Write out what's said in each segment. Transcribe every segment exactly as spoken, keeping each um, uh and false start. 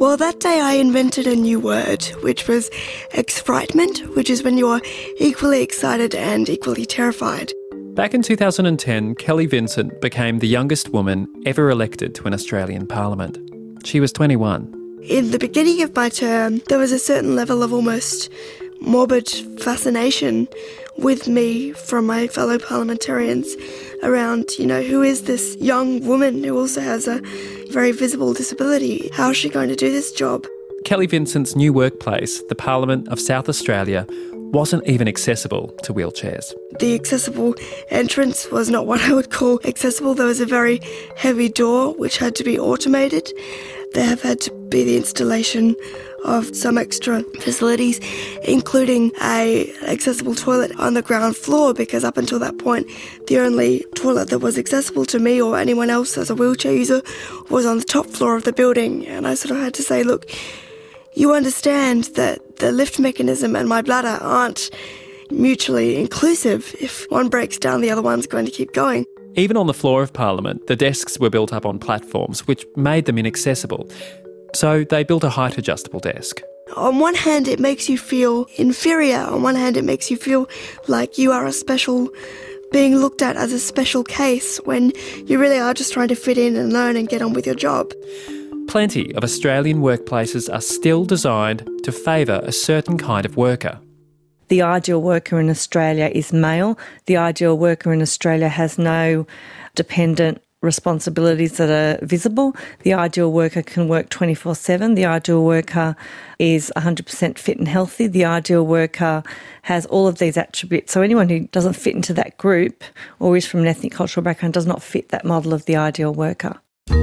Well, that day I invented a new word, which was exfrightment, which is when you're equally excited and equally terrified. Back in two thousand ten, Kelly Vincent became the youngest woman ever elected to an Australian parliament. She was twenty-one. In the beginning of my term, there was a certain level of almost morbid fascination with me from my fellow parliamentarians around, you know, who is this young woman who also has a very visible disability? How is she going to do this job? Kelly Vincent's new workplace, the Parliament of South Australia, wasn't even accessible to wheelchairs. The accessible entrance was not what I would call accessible. There was a very heavy door which had to be automated. There have had to be the installation of some extra facilities, including a accessible toilet on the ground floor, because up until that point, the only toilet that was accessible to me or anyone else as a wheelchair user was on the top floor of the building. And I sort of had to say, look, you understand that the lift mechanism and my bladder aren't mutually inclusive. If one breaks down, the other one's going to keep going. Even on the floor of Parliament, the desks were built up on platforms, which made them inaccessible. So they built a height-adjustable desk. On one hand, it makes you feel inferior. On one hand, it makes you feel like you are a special, being looked at as a special case, when you really are just trying to fit in and learn and get on with your job. Plenty of Australian workplaces are still designed to favour a certain kind of worker. The ideal worker in Australia is male. The ideal worker in Australia has no dependent responsibilities that are visible. The ideal worker can work twenty-four seven. The ideal worker is one hundred percent fit and healthy. The ideal worker has all of these attributes. So anyone who doesn't fit into that group or is from an ethnic cultural background does not fit that model of the ideal worker.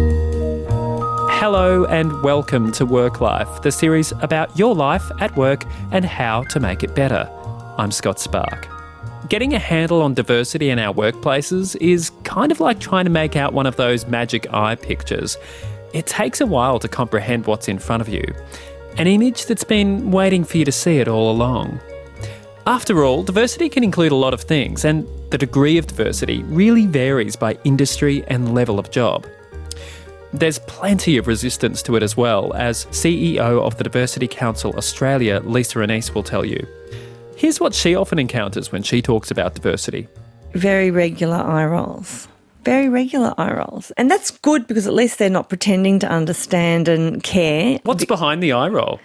Hello and welcome to Work Life, the series about your life at work and how to make it better. I'm Scott Spark. Getting a handle on diversity in our workplaces is kind of like trying to make out one of those magic eye pictures. It takes a while to comprehend what's in front of you, an image that's been waiting for you to see it all along. After all, diversity can include a lot of things, and the degree of diversity really varies by industry and level of job. There's plenty of resistance to it as well, as C E O of the Diversity Council Australia, Lisa Anise, will tell you. Here's what she often encounters when she talks about diversity. Very regular eye rolls. Very regular eye rolls. And that's good because at least they're not pretending to understand and care. What's behind the eye roll?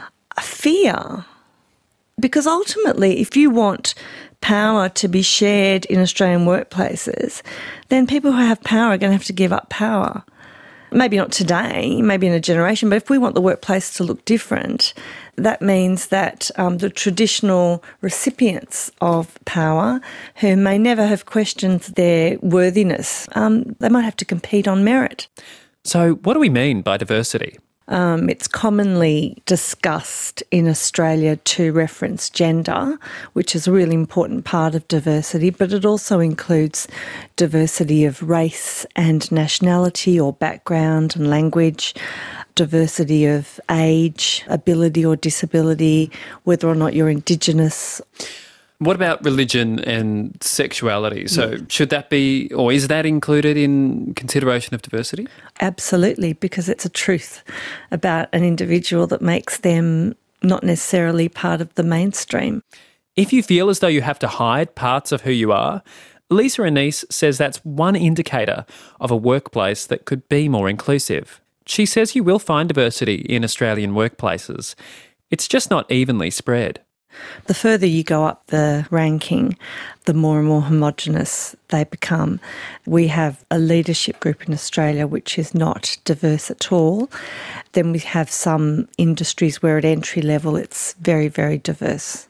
Fear. Because ultimately, if you want power to be shared in Australian workplaces, then people who have power are going to have to give up power. Maybe not today, maybe in a generation, but if we want the workplace to look different, that means that um, the traditional recipients of power, who may never have questioned their worthiness, um, they might have to compete on merit. So what do we mean by diversity? Um, it's commonly discussed in Australia to reference gender, which is a really important part of diversity, but it also includes diversity of race and nationality or background and language, diversity of age, ability or disability, whether or not you're Indigenous. What about religion and sexuality? So should that be, or is that included in consideration of diversity? Absolutely, because it's a truth about an individual that makes them not necessarily part of the mainstream. If you feel as though you have to hide parts of who you are, Lisa Anise says that's one indicator of a workplace that could be more inclusive. She says you will find diversity in Australian workplaces. It's just not evenly spread. The further you go up the ranking, the more and more homogenous they become. We have a leadership group in Australia which is not diverse at all. Then we have some industries where at entry level it's very, very diverse.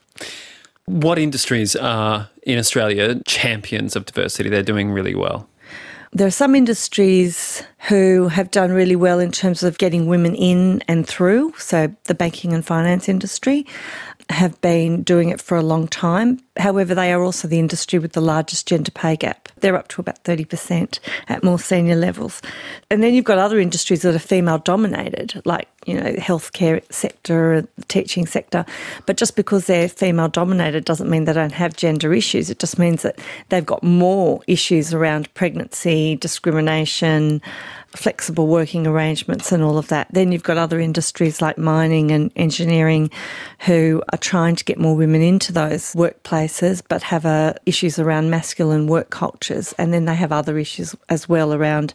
What industries are in Australia champions of diversity? They're doing really well. There are some industries who have done really well in terms of getting women in and through. So the banking and finance industry have been doing it for a long time. However, they are also the industry with the largest gender pay gap. They're up to about thirty percent at more senior levels. And then you've got other industries that are female-dominated, like, you know, the healthcare sector, the teaching sector. But just because they're female-dominated doesn't mean they don't have gender issues. It just means that they've got more issues around pregnancy, discrimination, flexible working arrangements and all of that. Then you've got other industries like mining and engineering who are trying to get more women into those workplaces but have uh, issues around masculine work cultures. And then they have other issues as well around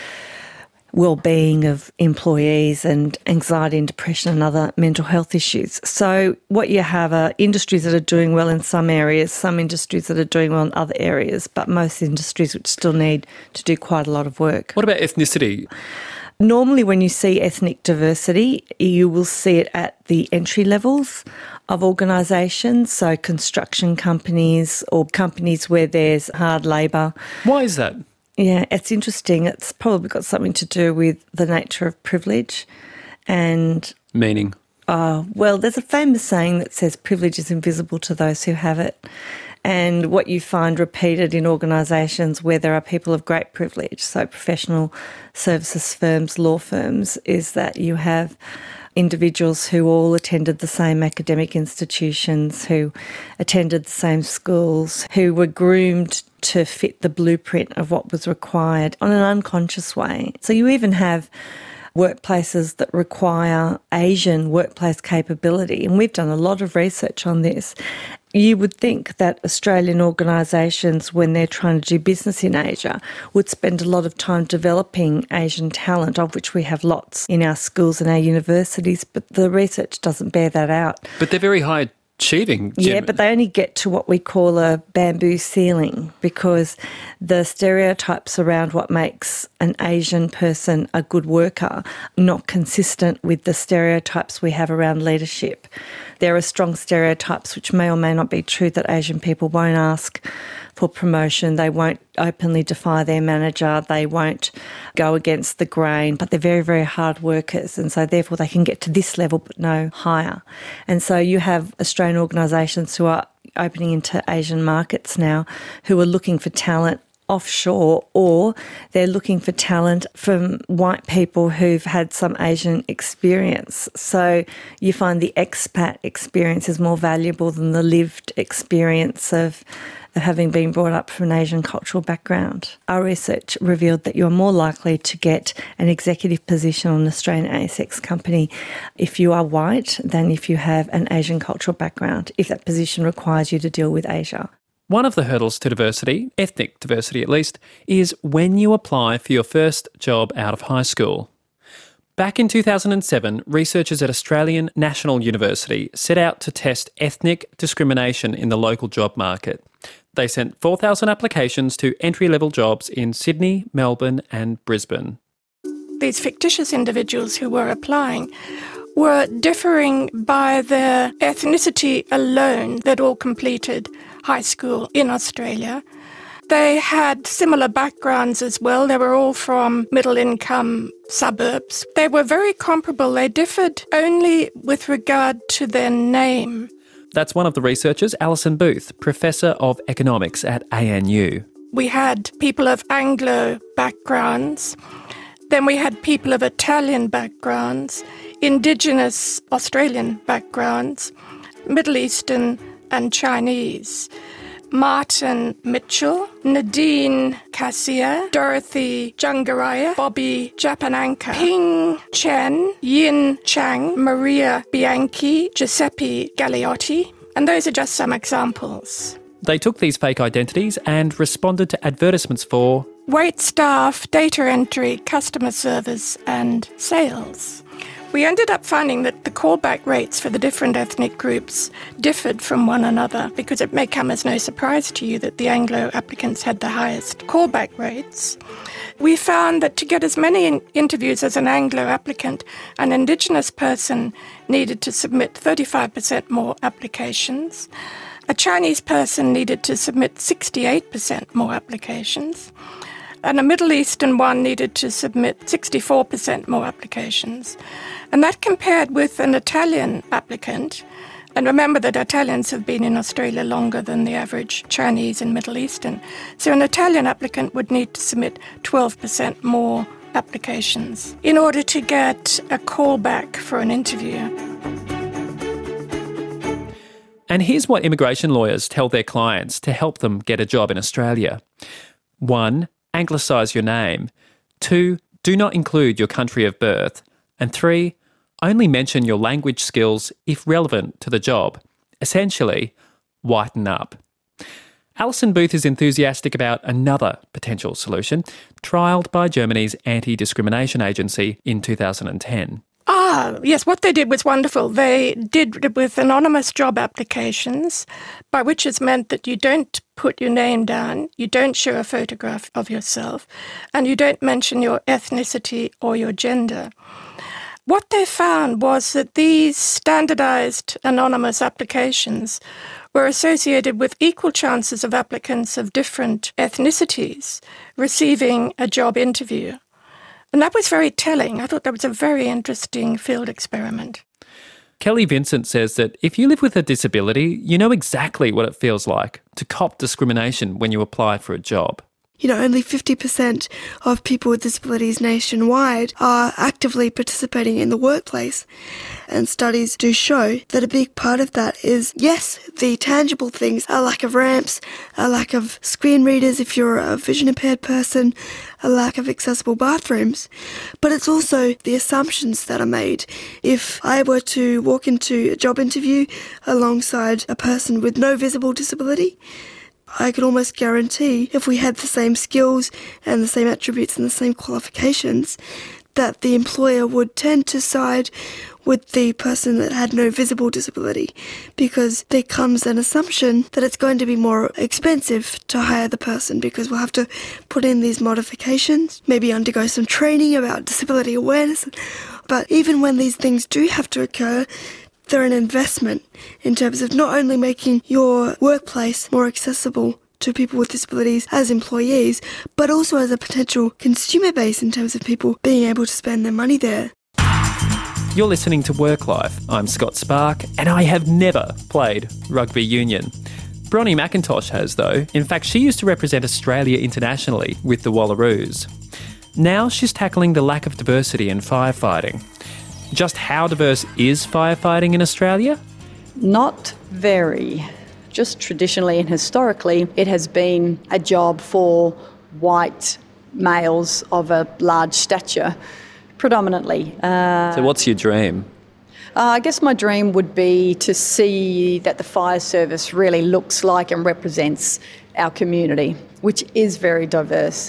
well-being of employees and anxiety and depression and other mental health issues. So what you have are industries that are doing well in some areas, some industries that are doing well in other areas, but most industries which still need to do quite a lot of work. What about ethnicity? Normally when you see ethnic diversity, you will see it at the entry levels of organisations, so construction companies or companies where there's hard labour. Why is that? Yeah, it's interesting. It's probably got something to do with the nature of privilege and... Meaning? Uh, well, there's a famous saying that says privilege is invisible to those who have it. And what you find repeated in organisations where there are people of great privilege, so professional services firms, law firms, is that you have individuals who all attended the same academic institutions, who attended the same schools, who were groomed to fit the blueprint of what was required on an unconscious way. So you even have workplaces that require Asian workplace capability, and we've done a lot of research on this. You would think that Australian organisations, when they're trying to do business in Asia, would spend a lot of time developing Asian talent, of which we have lots in our schools and our universities, but the research doesn't bear that out. But they're very high achieving. Yeah, but they only get to what we call a bamboo ceiling because the stereotypes around what makes an Asian person a good worker are not consistent with the stereotypes we have around leadership. There are strong stereotypes which may or may not be true, that Asian people won't ask for promotion, they won't openly defy their manager, they won't go against the grain, but they're very, very hard workers, and so therefore they can get to this level but no higher. And so you have Australian organisations who are opening into Asian markets now who are looking for talent offshore, or they're looking for talent from white people who've had some Asian experience. So you find the expat experience is more valuable than the lived experience of of having been brought up from an Asian cultural background. Our research revealed that you're more likely to get an executive position on an Australian A S X company if you are white than if you have an Asian cultural background, if that position requires you to deal with Asia. One of the hurdles to diversity, ethnic diversity at least, is when you apply for your first job out of high school. Back in two thousand seven, researchers at Australian National University set out to test ethnic discrimination in the local job market. They sent four thousand applications to entry-level jobs in Sydney, Melbourne and Brisbane. These fictitious individuals who were applying were differing by their ethnicity alone. They'd all completed high school in Australia. They had similar backgrounds as well. They were all from middle-income suburbs. They were very comparable. They differed only with regard to their name. That's one of the researchers, Alison Booth, Professor of Economics at A N U. We had people of Anglo backgrounds. Then we had people of Italian backgrounds, Indigenous Australian backgrounds, Middle Eastern and Chinese. Martin Mitchell, Nadine Cassia, Dorothy Jungaraya, Bobby Japananka, Ping Chen, Yin Chang, Maria Bianchi, Giuseppe Galliotti, and those are just some examples. They took these fake identities and responded to advertisements for wait staff, data entry, customer service and sales. We ended up finding that the callback rates for the different ethnic groups differed from one another, because it may come as no surprise to you that the Anglo applicants had the highest callback rates. We found that to get as many in- interviews as an Anglo applicant, an Indigenous person needed to submit thirty-five percent more applications. A Chinese person needed to submit sixty-eight percent more applications. And a Middle Eastern one needed to submit sixty-four percent more applications. And that compared with an Italian applicant. And remember that Italians have been in Australia longer than the average Chinese and Middle Eastern. So an Italian applicant would need to submit twelve percent more applications in order to get a callback for an interview. And here's what immigration lawyers tell their clients to help them get a job in Australia. One, anglicise your name. Two, Do not include your country of birth. And three, only mention your language skills if relevant to the job. Essentially, whiten up. Alison Booth is enthusiastic about another potential solution, trialled by Germany's Anti-Discrimination Agency in two thousand ten. Ah, yes, what they did was wonderful. They did it with anonymous job applications, by which is meant that you don't put your name down, you don't show a photograph of yourself, and you don't mention your ethnicity or your gender. What they found was that these standardised anonymous applications were associated with equal chances of applicants of different ethnicities receiving a job interview. And that was very telling. I thought that was a very interesting field experiment. Kelly Vincent says that if you live with a disability, you know exactly what it feels like to cop discrimination when you apply for a job. You know, only fifty percent of people with disabilities nationwide are actively participating in the workplace. And studies do show that a big part of that is, yes, the tangible things, a lack of ramps, a lack of screen readers if you're a vision impaired person, a lack of accessible bathrooms. But it's also the assumptions that are made. If I were to walk into a job interview alongside a person with no visible disability, I could almost guarantee if we had the same skills and the same attributes and the same qualifications, that the employer would tend to side with the person that had no visible disability, because there comes an assumption that it's going to be more expensive to hire the person because we'll have to put in these modifications, maybe undergo some training about disability awareness. But even when these things do have to occur, they're an investment in terms of not only making your workplace more accessible to people with disabilities as employees, but also as a potential consumer base in terms of people being able to spend their money there. You're listening to Work Life. I'm Scott Spark, and I have never played rugby union. Bronnie McIntosh has, though. In fact, she used to represent Australia internationally with the Wallaroos. Now she's tackling the lack of diversity in firefighting. Just how diverse is firefighting in Australia? Not very. Just traditionally and historically, it has been a job for white males of a large stature, predominantly. Uh, so what's your dream? Uh, I guess my dream would be to see that the fire service really looks like and represents our community, which is very diverse.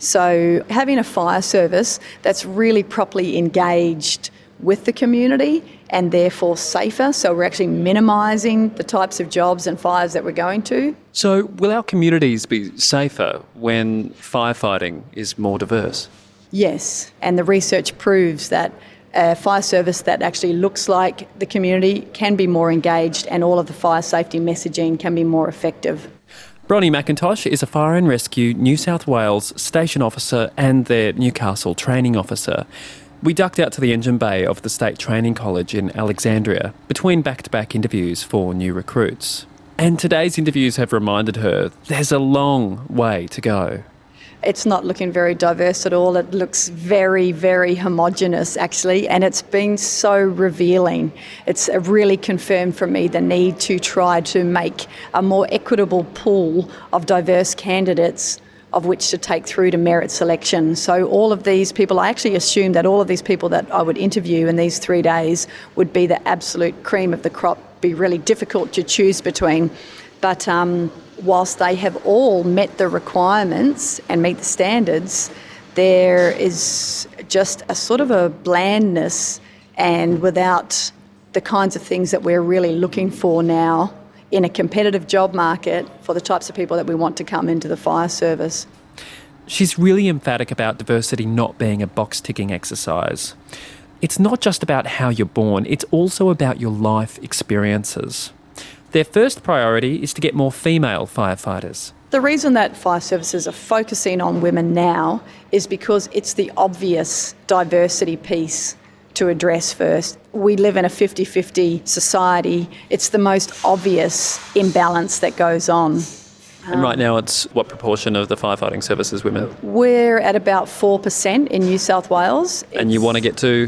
So having a fire service that's really properly engaged with the community and therefore safer, so we're actually minimising the types of jobs and fires that we're going to. So will our communities be safer when firefighting is more diverse? Yes, and the research proves that a fire service that actually looks like the community can be more engaged and all of the fire safety messaging can be more effective. Bronnie McIntosh is a Fire and Rescue New South Wales station officer and their Newcastle training officer. We ducked out to the engine bay of the State Training College in Alexandria between back-to-back interviews for new recruits. And today's interviews have reminded her there's a long way to go. It's not looking very diverse at all. It looks very, very homogenous, actually, and it's been so revealing. It's really confirmed for me the need to try to make a more equitable pool of diverse candidates of which to take through to merit selection. So all of these people, I actually assumed that all of these people that I would interview in these three days would be the absolute cream of the crop, be really difficult to choose between. But um, whilst they have all met the requirements and meet the standards, there is just a sort of a blandness and without the kinds of things that we're really looking for now in a competitive job market for the types of people that we want to come into the fire service. She's really emphatic about diversity not being a box-ticking exercise. It's not just about how you're born, it's also about your life experiences. Their first priority is to get more female firefighters. The reason that fire services are focusing on women now is because it's the obvious diversity piece to address first. We live in a fifty-fifty society. It's the most obvious imbalance that goes on. And right now it's what proportion of the firefighting service is women? We're at about four percent in New South Wales. And you want to get to?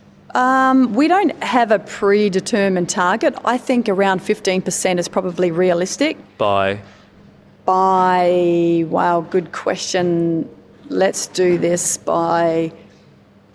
Um, we don't have a predetermined target. I think around fifteen percent is probably realistic. By? By, wow, good question. Let's do this by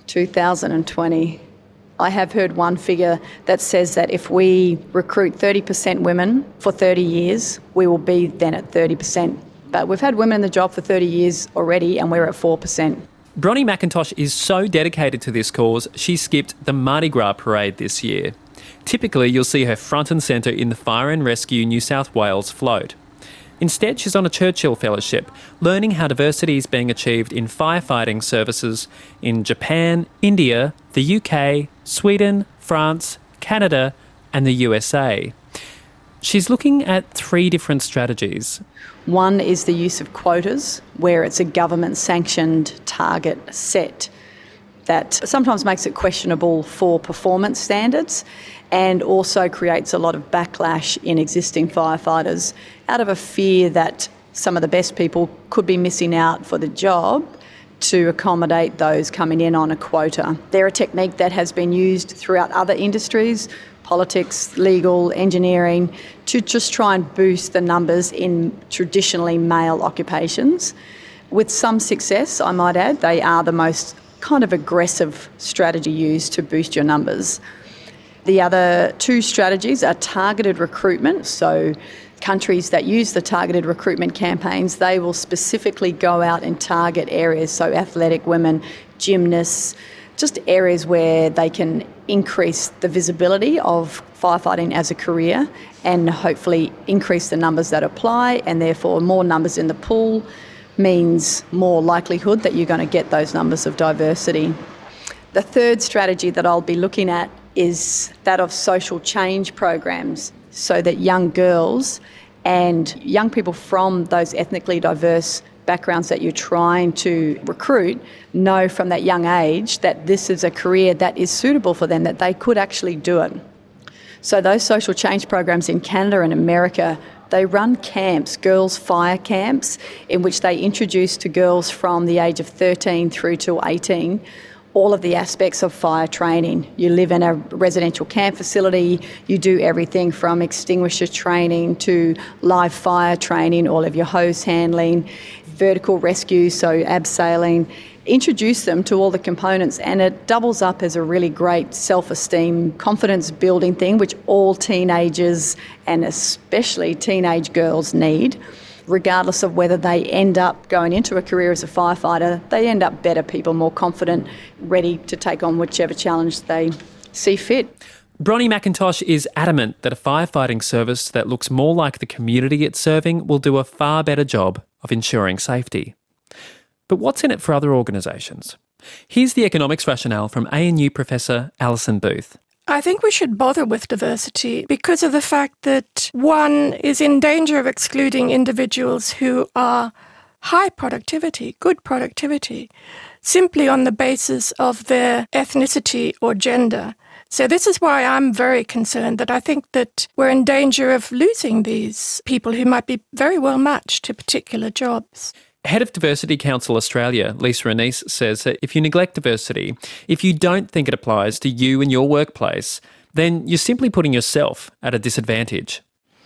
two thousand twenty. I have heard one figure that says that if we recruit thirty percent women for thirty years, we will be then at thirty percent. But we've had women in the job for thirty years already and we're at four percent. Bronnie McIntosh is so dedicated to this cause, she skipped the Mardi Gras parade this year. Typically, you'll see her front and centre in the Fire and Rescue New South Wales float. Instead, she's on a Churchill Fellowship, learning how diversity is being achieved in firefighting services in Japan, India, the U K, Sweden, France, Canada, and the U S A. She's looking at three different strategies. One is the use of quotas, where it's a government-sanctioned target set that sometimes makes it questionable for performance standards and also creates a lot of backlash in existing firefighters out of a fear that some of the best people could be missing out for the job to accommodate those coming in on a quota. They're a technique that has been used throughout other industries, politics, legal, engineering, to just try and boost the numbers in traditionally male occupations. With some success, I might add. They are the most kind of aggressive strategy used to boost your numbers. The other two strategies are targeted recruitment. So countries that use the targeted recruitment campaigns, they will specifically go out and target areas, so athletic women, gymnasts, just areas where they can increase the visibility of firefighting as a career and hopefully increase the numbers that apply, and therefore more numbers in the pool means more likelihood that you're going to get those numbers of diversity. The third strategy that I'll be looking at is that of social change programs, so that young girls and young people from those ethnically diverse backgrounds that you're trying to recruit know from that young age that this is a career that is suitable for them, that they could actually do it. So those social change programs in Canada and America, they run camps, girls' fire camps, in which they introduce to girls from the age of thirteen through to eighteen all of the aspects of fire training. You live in a residential camp facility, you do everything from extinguisher training to live fire training, all of your hose handling, vertical rescue, so abseiling. Introduce them to all the components, and it doubles up as a really great self-esteem, confidence-building thing, which all teenagers and especially teenage girls need. Regardless of whether they end up going into a career as a firefighter, they end up better people, more confident, ready to take on whichever challenge they see fit. Bronnie McIntosh is adamant that a firefighting service that looks more like the community it's serving will do a far better job of ensuring safety. But what's in it for other organisations? Here's the economics rationale from A N U professor Alison Booth. I think we should bother with diversity because of the fact that one is in danger of excluding individuals who are high productivity, good productivity, simply on the basis of their ethnicity or gender. So this is why I'm very concerned that I think that we're in danger of losing these people who might be very well matched to particular jobs. Head of Diversity Council Australia, Lisa Anise, says that if you neglect diversity, if you don't think it applies to you and your workplace, then you're simply putting yourself at a disadvantage.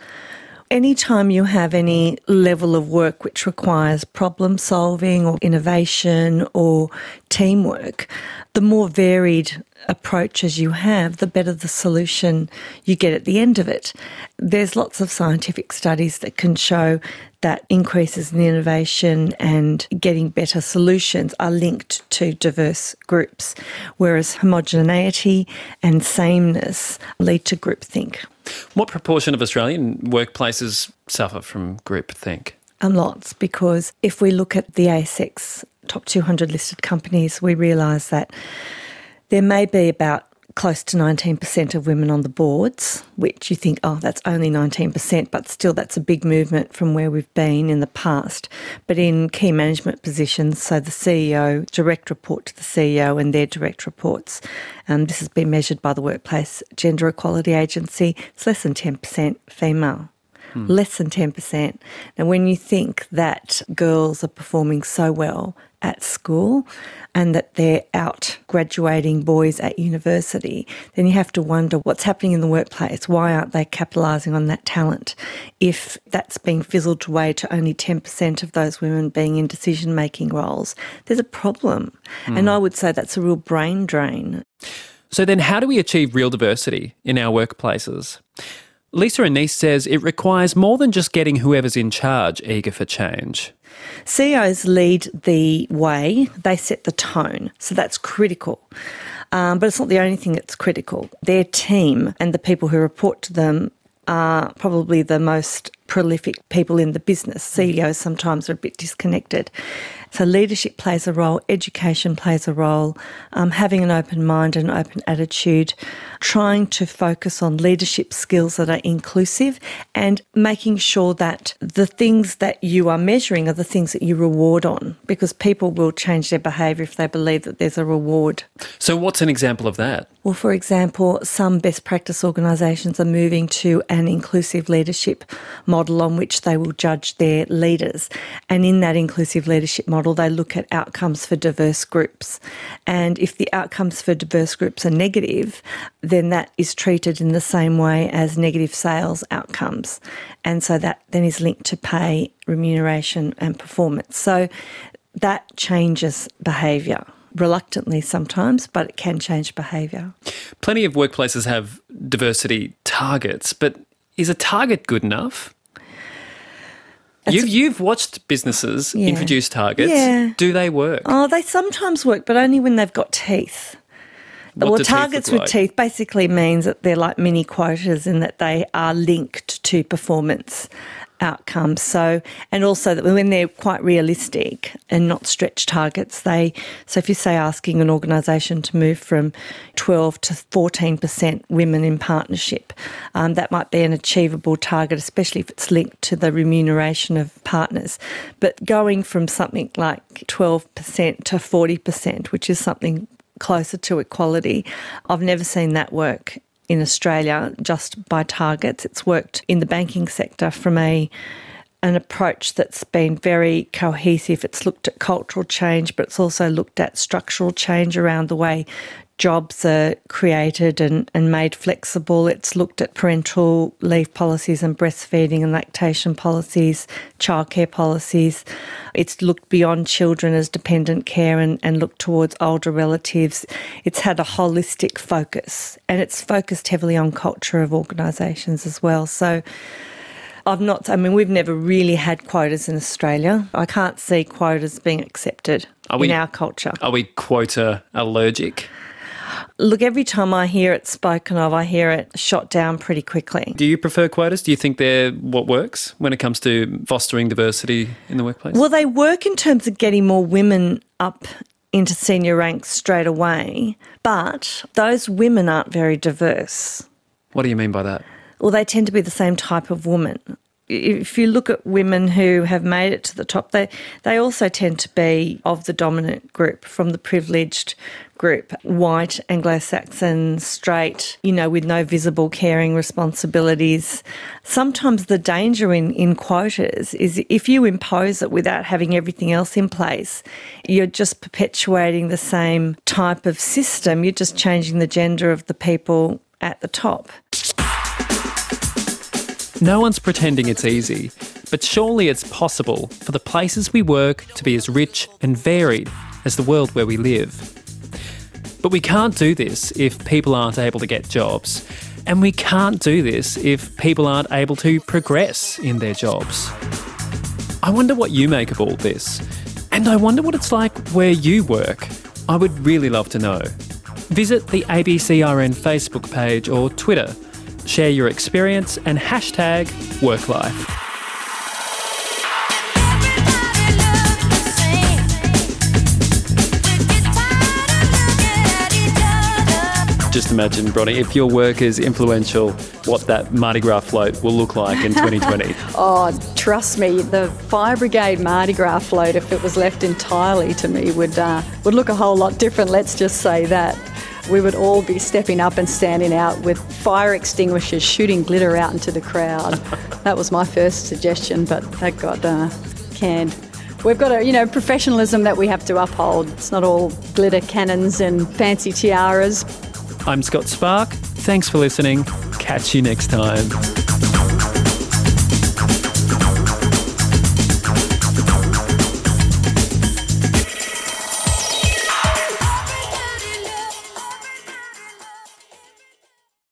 Anytime you have any level of work which requires problem solving or innovation or teamwork, the more varied approaches you have, the better the solution you get at the end of it. There's lots of scientific studies that can show that increases in innovation and getting better solutions are linked to diverse groups, whereas homogeneity and sameness lead to groupthink. What proportion of Australian workplaces suffer from groupthink? Um, lots, because if we look at the A S X top two hundred listed companies, we realise that there may be about close to nineteen percent of women on the boards, which you think, oh, that's only nineteen percent, but still that's a big movement from where we've been in the past. But in key management positions, so the C E O, direct report to the C E O and their direct reports, um, this has been measured by the Workplace Gender Equality Agency, it's less than ten percent female. Hmm. Less than ten percent. Now, when you think that girls are performing so well at school and that they're out graduating boys at university, then you have to wonder what's happening in the workplace. Why aren't they capitalising on that talent if that's being fizzled away to only ten percent of those women being in decision-making roles? There's a problem. Mm. And I would say that's a real brain drain. So then how do we achieve real diversity in our workplaces? Lisa Anise says it requires more than just getting whoever's in charge eager for change. C E Os lead the way, they set the tone, so that's critical. Um, but it's not the only thing that's critical. Their team and the people who report to them are probably the most prolific people in the business. C E Os sometimes are a bit disconnected. So leadership plays a role, education plays a role, um, having an open mind and open attitude, trying to focus on leadership skills that are inclusive and making sure that the things that you are measuring are the things that you reward on, because people will change their behaviour if they believe that there's a reward. So what's an example of that? Well, for example, some best practice organisations are moving to an inclusive leadership model on which they will judge their leaders. And in that inclusive leadership model, they look at outcomes for diverse groups. And if the outcomes for diverse groups are negative, then that is treated in the same way as negative sales outcomes. And so that then is linked to pay, remuneration and performance. So that changes behaviour. Reluctantly sometimes, but it can change behaviour. Plenty of workplaces have diversity targets, but is a target good enough? You've, you've watched businesses yeah. introduce targets. Yeah. Do they work? Oh, they sometimes work, but only when they've got teeth. What well, do targets teeth look with like? teeth basically means that they're like mini quotas in that they are linked to performance outcomes. So, and also that when they're quite realistic and not stretch targets, they, so if you say asking an organisation to move from twelve to fourteen percent women in partnership, um, that might be an achievable target, especially if it's linked to the remuneration of partners. But going from something like twelve percent to forty percent, which is something closer to equality, I've never seen that work in Australia just by targets. It's worked in the banking sector from a an approach that's been very cohesive. It's looked at cultural change, but it's also looked at structural change around the way jobs are created and, and made flexible. It's looked at parental leave policies and breastfeeding and lactation policies, childcare policies. It's looked beyond children as dependent care and, and looked towards older relatives. It's had a holistic focus, and it's focused heavily on culture of organisations as well. So I've not, I mean, we've never really had quotas in Australia. I can't see quotas being accepted Are we, in our culture. Are we quota allergic? Look, every time I hear it spoken of, I hear it shot down pretty quickly. Do you prefer quotas? Do you think they're what works when it comes to fostering diversity in the workplace? Well, they work in terms of getting more women up into senior ranks straight away, but those women aren't very diverse. What do you mean by that? Well, they tend to be the same type of woman. If you look at women who have made it to the top, they, they also tend to be of the dominant group, from the privileged group, white, Anglo-Saxon, straight, you know, with no visible caring responsibilities. Sometimes the danger in, in quotas is if you impose it without having everything else in place, you're just perpetuating the same type of system. You're just changing the gender of the people at the top. No one's pretending it's easy, but surely it's possible for the places we work to be as rich and varied as the world where we live. But we can't do this if people aren't able to get jobs, and we can't do this if people aren't able to progress in their jobs. I wonder what you make of all this, and I wonder what it's like where you work. I would really love to know. Visit the A B C R N Facebook page or Twitter. Share your experience and hashtag WorkLife. Just imagine, Bronnie, if your work is influential, what that Mardi Gras float will look like in twenty twenty. Oh, trust me, the Fire Brigade Mardi Gras float, if it was left entirely to me, would uh, would look a whole lot different, let's just say that. we would all be stepping up and standing out with fire extinguishers, shooting glitter out into the crowd. That was my first suggestion, but that got uh, canned. We've got a, you know, professionalism that we have to uphold. It's not all glitter cannons and fancy tiaras. I'm Scott Spark. Thanks for listening. Catch you next time.